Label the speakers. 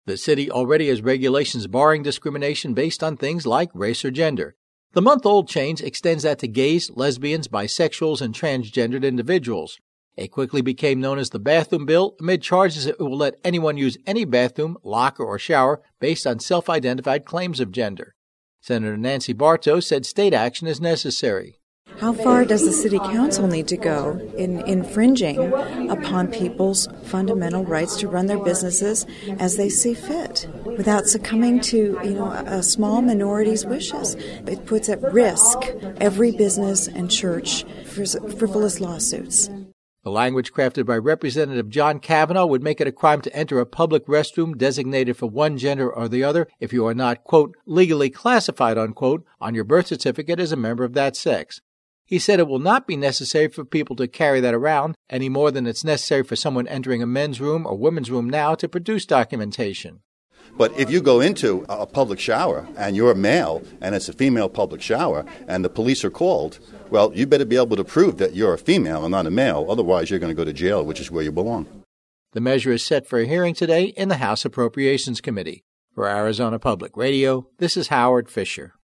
Speaker 1: The city already has regulations barring discrimination based on things like race or gender. The month-old change extends that to gays, lesbians, bisexuals, and transgendered individuals. It quickly became known as the Bathroom Bill amid charges that it will let anyone use any bathroom, locker, or shower based on self-identified claims of gender. Senator Nancy Bartow said state action is necessary.
Speaker 2: How far does the City Council need to go in infringing upon people's fundamental rights to run their businesses as they see fit without succumbing to, a small minority's wishes? It puts at risk every business and church for frivolous lawsuits.
Speaker 1: The language crafted by Representative John Kavanaugh would make it a crime to enter a public restroom designated for one gender or the other if you are not, quote, legally classified, unquote, on your birth certificate as a member of that sex. He said it will not be necessary for people to carry that around any more than it's necessary for someone entering a men's room or women's room now to produce documentation.
Speaker 3: But if you go into a public shower and you're a male and it's a female public shower and the police are called, well, you better be able to prove that you're a female and not a male. Otherwise, you're going to go to jail, which is where you belong.
Speaker 1: The measure is set for a hearing today in the House Appropriations Committee. For Arizona Public Radio, this is Howard Fisher.